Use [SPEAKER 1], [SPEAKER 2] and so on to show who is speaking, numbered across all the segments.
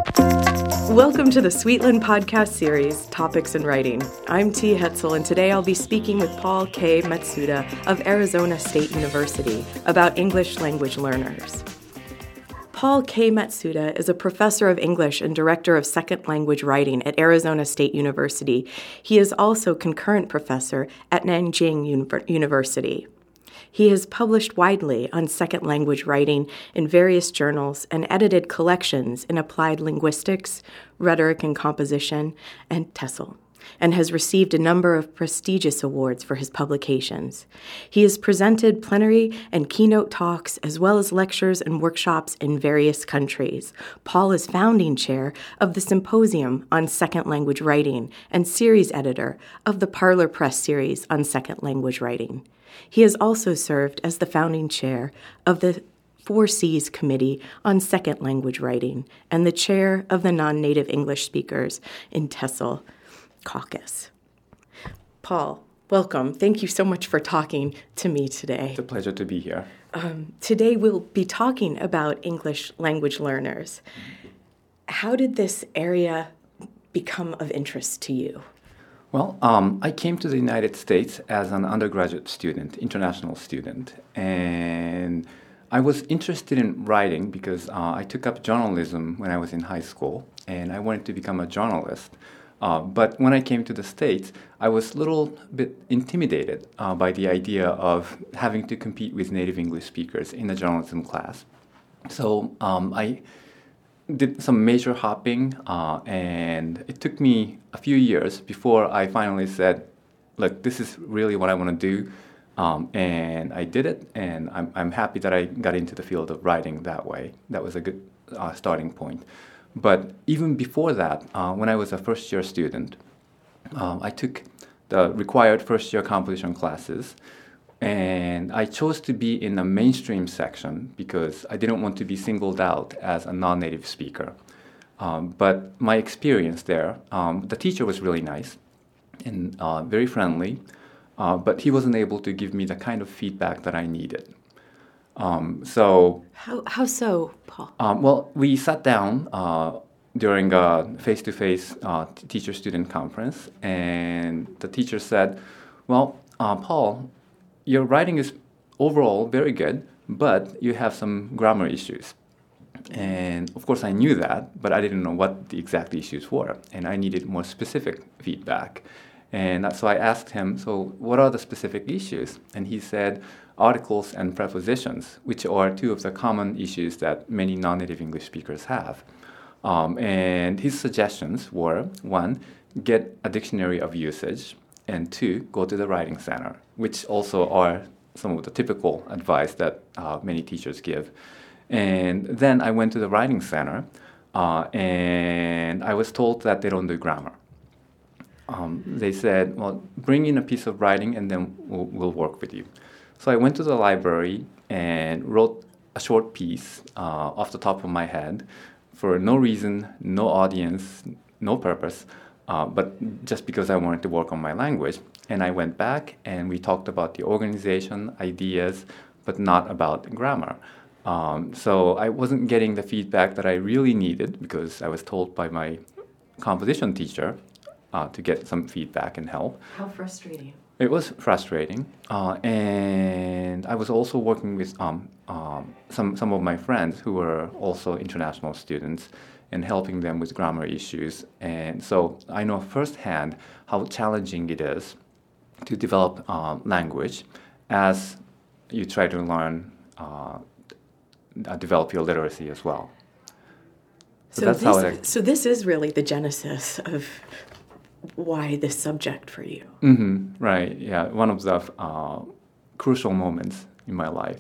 [SPEAKER 1] Welcome to the Sweetland podcast series, Topics in Writing. I'm T. Hetzel, and today I'll be speaking with Paul K. Matsuda of Arizona State University about English language learners. Paul K. Matsuda is a professor of English and director of second language writing at Arizona State University. He is also concurrent professor at Nanjing University. He has published widely on second language writing in various journals and edited collections in applied linguistics, rhetoric and composition, and TESOL, and has received a number of prestigious awards for his publications. He has presented plenary and keynote talks, as well as lectures and workshops in various countries. Paul is founding chair of the Symposium on Second Language Writing and series editor of the Parlor Press series on second language writing. He has also served as the founding chair of the 4Cs Committee on Second Language Writing and the chair of the Non-Native English Speakers in TESOL Caucus. Paul, welcome. Thank you so much for talking to me today.
[SPEAKER 2] It's a pleasure to be here.
[SPEAKER 1] Today we'll be talking about English language learners. How did this area become of interest to you?
[SPEAKER 2] Well, I came to the United States as an undergraduate student, international student, and I was interested in writing because I took up journalism when I was in high school, and I wanted to become a journalist. But when I came to the States, I was a little bit intimidated by the idea of having to compete with native English speakers in a journalism class. So I did some major hopping, and it took me a few years before I finally said, look, this is really what I want to do. And I did it, and I'm happy that I got into the field of writing that way. That was a good starting point. But even before that, when I was a first-year student, I took the required first-year composition classes, and I chose to be in the mainstream section because I didn't want to be singled out as a non-native speaker. But my experience there, the teacher was really nice and very friendly, but he wasn't able to give me the kind of feedback that I needed.
[SPEAKER 1] How so, Paul?
[SPEAKER 2] Well, we sat down during a face-to-face teacher-student conference, and the teacher said, well, Paul, your writing is overall very good, but you have some grammar issues. And of course I knew that, but I didn't know what the exact issues were, and I needed more specific feedback. And so I asked him, so what are the specific issues? And he said, articles and prepositions, which are two of the common issues that many non-native English speakers have. And his suggestions were, one, get a dictionary of usage, and two, go to the writing center, which also are some of the typical advice that many teachers give. And then I went to the writing center, and I was told that they don't do grammar. They said, well, bring in a piece of writing and then we'll work with you. So I went to the library and wrote a short piece off the top of my head for no reason, no audience, no purpose, but just because I wanted to work on my language. And I went back and we talked about the organization, ideas, but not about grammar. So I wasn't getting the feedback that I really needed because I was told by my composition teacher to get some feedback and help.
[SPEAKER 1] How frustrating.
[SPEAKER 2] It was frustrating, and I was also working with some of my friends who were also international students and helping them with grammar issues. And so I know firsthand how challenging it is to develop language as you try to learn, develop your literacy as well.
[SPEAKER 1] So this is really the genesis of why this subject for you.
[SPEAKER 2] Mm-hmm, right, yeah, one of the crucial moments in my life.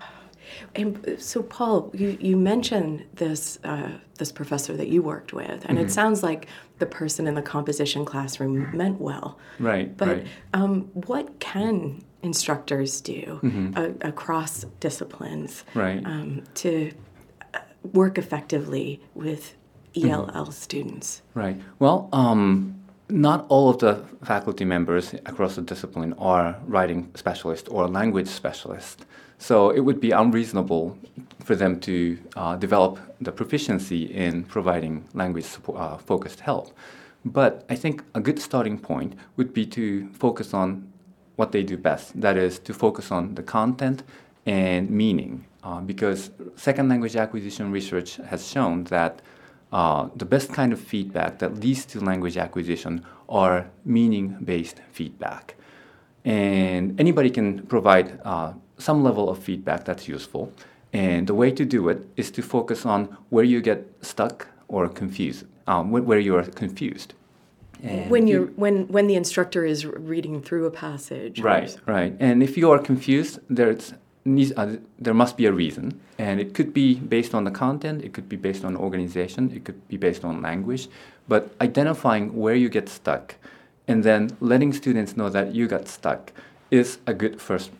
[SPEAKER 1] And so, Paul, you mentioned this professor that you worked with, and it sounds like the person in the composition classroom meant well.
[SPEAKER 2] Right,
[SPEAKER 1] but
[SPEAKER 2] right.
[SPEAKER 1] What can instructors do across disciplines to work effectively with ELL students?
[SPEAKER 2] Right. Well, not all of the faculty members across the discipline are writing specialists or language specialists. So it would be unreasonable for them to develop the proficiency in providing language-focused help. But I think a good starting point would be to focus on what they do best. That is, to focus on the content and meaning. Because second language acquisition research has shown that the best kind of feedback that leads to language acquisition are meaning-based feedback. And anybody can provide some level of feedback that's useful. And the way to do it is to focus on where you get stuck or confused, where you are confused.
[SPEAKER 1] And when the instructor is reading through a passage.
[SPEAKER 2] Right. And if you are confused, there must be a reason. And it could be based on the content, it could be based on organization, it could be based on language. But identifying where you get stuck and then letting students know that you got stuck is a good first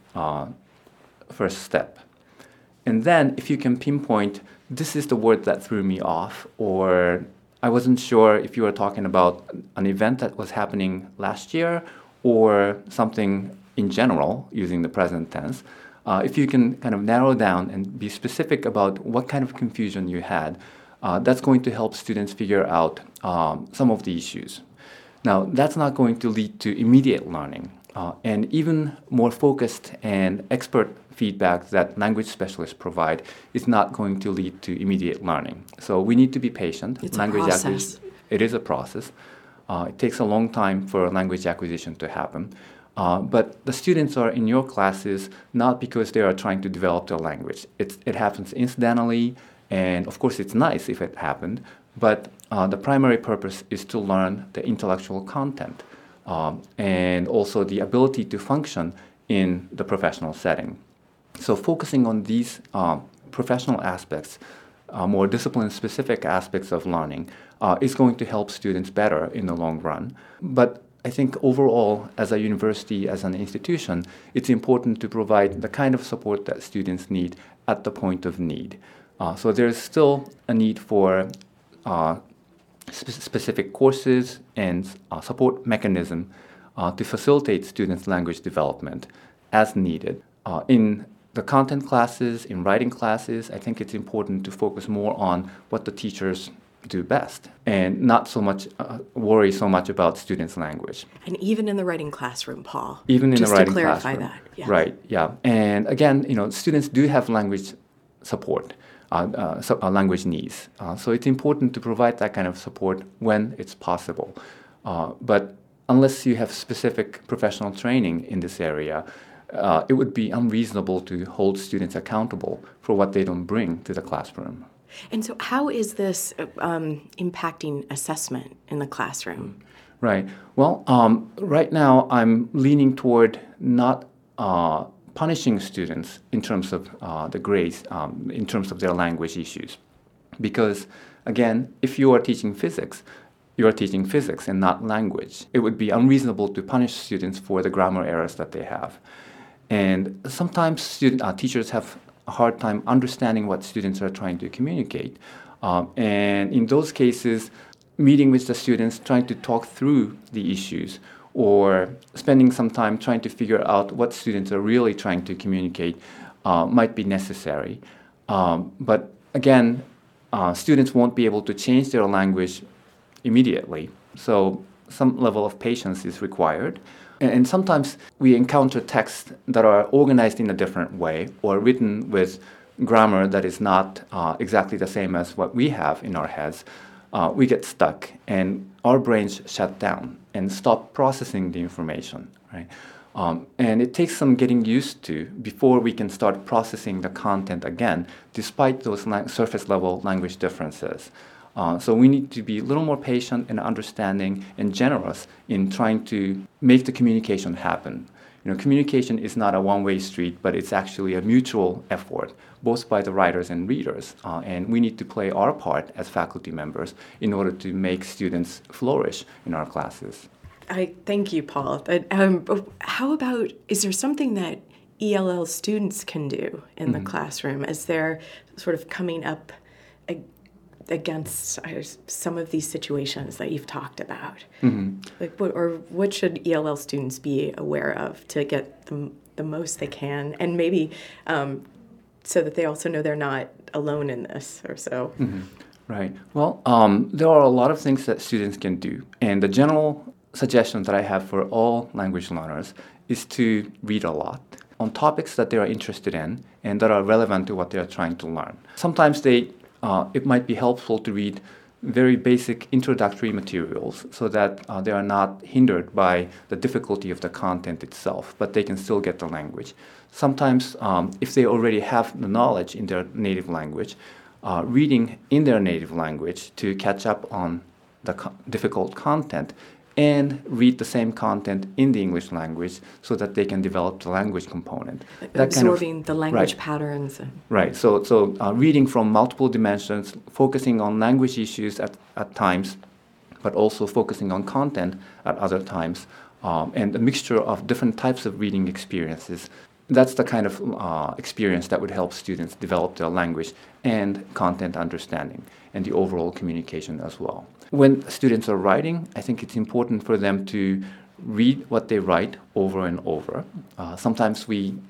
[SPEAKER 2] step. And then if you can pinpoint, this is the word that threw me off, or I wasn't sure if you were talking about an event that was happening last year or something in general using the present tense. If you can kind of narrow down and be specific about what kind of confusion you had, that's going to help students figure out some of the issues. Now, that's not going to lead to immediate learning. And even more focused and expert feedback that language specialists provide is not going to lead to immediate learning. So we need to be patient.
[SPEAKER 1] It's a process.
[SPEAKER 2] It is a process. It takes a long time for language acquisition to happen. But the students are in your classes not because they are trying to develop their language. It happens incidentally, and of course it's nice if it happened, but the primary purpose is to learn the intellectual content and also the ability to function in the professional setting. So focusing on these professional aspects, more discipline-specific aspects of learning, is going to help students better in the long run. But I think overall, as a university, as an institution, it's important to provide the kind of support that students need at the point of need. So there's still a need for specific courses and support mechanism to facilitate students' language development as needed. In the content classes, in writing classes, I think it's important to focus more on what the teachers do best and not so much worry so much about students' language.
[SPEAKER 1] And even in the writing classroom, Paul.
[SPEAKER 2] Even in the writing classroom.
[SPEAKER 1] Just to clarify that. Yeah.
[SPEAKER 2] Right, yeah. And again, students do have language support, language needs. So it's important to provide that kind of support when it's possible. But unless you have specific professional training in this area, it would be unreasonable to hold students accountable for what they don't bring to the classroom.
[SPEAKER 1] And so how is this impacting assessment in the classroom?
[SPEAKER 2] Right. Well, right now I'm leaning toward not punishing students in terms of the grades, in terms of their language issues. Because, again, if you are teaching physics and not language. It would be unreasonable to punish students for the grammar errors that they have. And sometimes teachers have a hard time understanding what students are trying to communicate. And in those cases, meeting with the students, trying to talk through the issues, or spending some time trying to figure out what students are really trying to communicate might be necessary. But again, students won't be able to change their language immediately. So some level of patience is required. And sometimes we encounter texts that are organized in a different way or written with grammar that is not exactly the same as what we have in our heads. We get stuck and our brains shut down and stop processing the information, right? And it takes some getting used to before we can start processing the content again, despite those surface level language differences. So we need to be a little more patient and understanding and generous in trying to make the communication happen. Communication is not a one-way street, but it's actually a mutual effort, both by the writers and readers. And we need to play our part as faculty members in order to make students flourish in our classes.
[SPEAKER 1] I thank you, Paul. How about, is there something that ELL students can do in the classroom as they're sort of coming up against some of these situations that you've talked about? What should ELL students be aware of to get them the most they can, and maybe so that they also know they're not alone in this or so.
[SPEAKER 2] Mm-hmm. Right. Well, there are a lot of things that students can do. And the general suggestion that I have for all language learners is to read a lot on topics that they are interested in and that are relevant to what they are trying to learn. Sometimes it might be helpful to read very basic introductory materials so that they are not hindered by the difficulty of the content itself, but they can still get the language. Sometimes, if they already have the knowledge in their native language, reading in their native language to catch up on the difficult content and read the same content in the English language so that they can develop the language component.
[SPEAKER 1] Absorbing the language patterns.
[SPEAKER 2] Right. So reading from multiple dimensions, focusing on language issues at times, but also focusing on content at other times, and a mixture of different types of reading experiences. That's the kind of experience that would help students develop their language and content understanding and the overall communication as well. When students are writing, I think it's important for them to read what they write over and over. Sometimes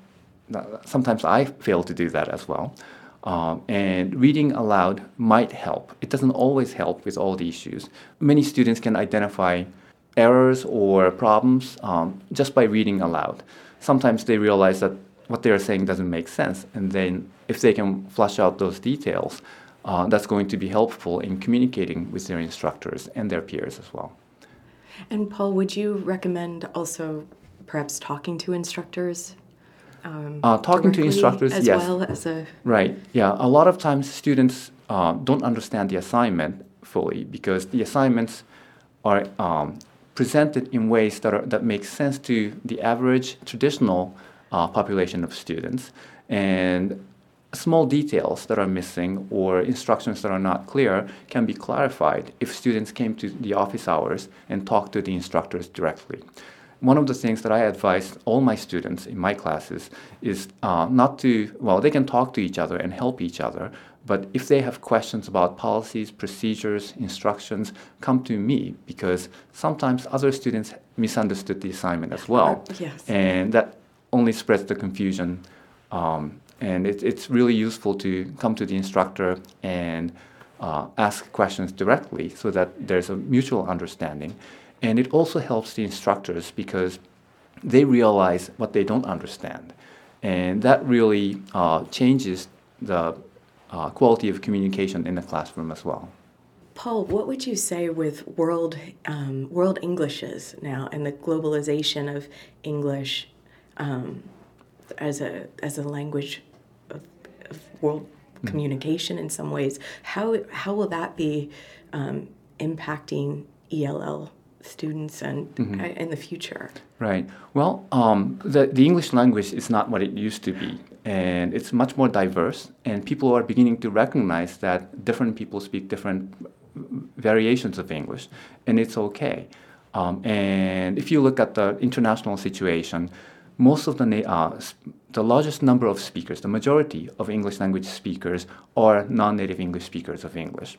[SPEAKER 2] I fail to do that as well. And reading aloud might help. It doesn't always help with all the issues. Many students can identify errors or problems just by reading aloud. Sometimes they realize that what they are saying doesn't make sense, and then if they can flush out those details, that's going to be helpful in communicating with their instructors and their peers as well.
[SPEAKER 1] And Paul, would you recommend also perhaps talking to instructors?
[SPEAKER 2] Talking to instructors,
[SPEAKER 1] as
[SPEAKER 2] yes.
[SPEAKER 1] Well as a...
[SPEAKER 2] Right, yeah. A lot of times students don't understand the assignment fully because the assignments are presented in ways that make sense to the average traditional population of students, and small details that are missing or instructions that are not clear can be clarified if students came to the office hours and talked to the instructors directly. One of the things that I advise all my students in my classes is they can talk to each other and help each other, but if they have questions about policies, procedures, instructions, come to me, because sometimes other students misunderstood the assignment as well.
[SPEAKER 1] Yes.
[SPEAKER 2] And that only spreads the confusion. And it's really useful to come to the instructor and ask questions directly so that there's a mutual understanding. And it also helps the instructors because they realize what they don't understand. And that really changes the quality of communication in the classroom as well.
[SPEAKER 1] Paul, what would you say with world Englishes now and the globalization of English as a language of world communication in some ways? How will that be impacting ELL students and in the future?
[SPEAKER 2] Right. Well, the English language is not what it used to be, and it's much more diverse, and people are beginning to recognize that different people speak different variations of English, and it's okay. And if you look at the international situation, most of the largest number of speakers, the majority of English language speakers, are non-native English speakers of English.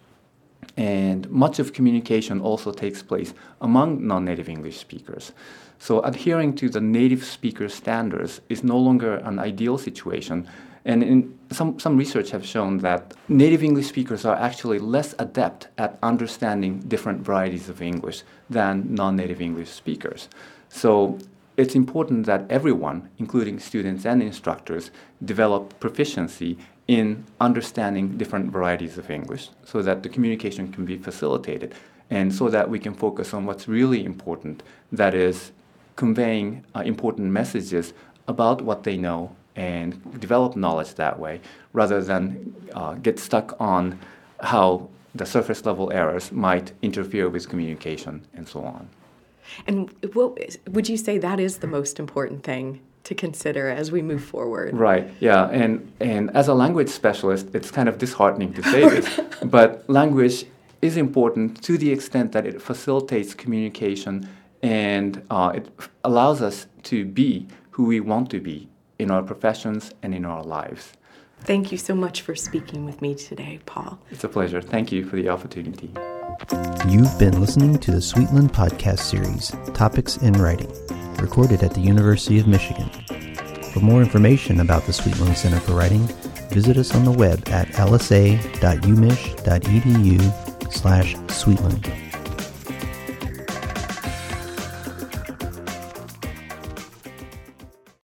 [SPEAKER 2] And much of communication also takes place among non-native English speakers. So adhering to the native speaker standards is no longer an ideal situation. And some research have shown that native English speakers are actually less adept at understanding different varieties of English than non-native English speakers. So it's important that everyone, including students and instructors, develop proficiency in understanding different varieties of English so that the communication can be facilitated and so that we can focus on what's really important, that is conveying important messages about what they know and develop knowledge that way rather than get stuck on how the surface level errors might interfere with communication and so on.
[SPEAKER 1] And what would you say that is the most important thing to consider as we move forward?
[SPEAKER 2] Right, yeah, and as a language specialist, it's kind of disheartening to say this, but language is important to the extent that it facilitates communication and it allows us to be who we want to be in our professions and in our lives.
[SPEAKER 1] Thank you so much for speaking with me today, Paul.
[SPEAKER 2] It's a pleasure. Thank you for the opportunity.
[SPEAKER 3] You've been listening to the Sweetland podcast series, Topics in Writing, recorded at the University of Michigan. For more information about the Sweetling Center for Writing, visit us on the web at lsa.umich.edu/Sweetling.